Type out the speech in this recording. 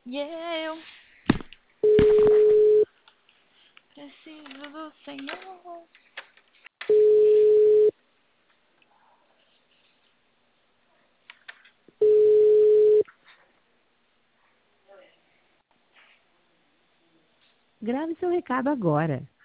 E eu preciso do Senhor. Grave seu recado agora.